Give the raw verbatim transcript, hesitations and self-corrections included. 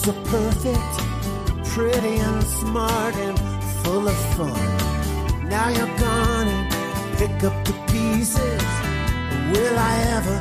so perfect, pretty and smart and full of fun. Now you're gone and pick up the pieces. Will I ever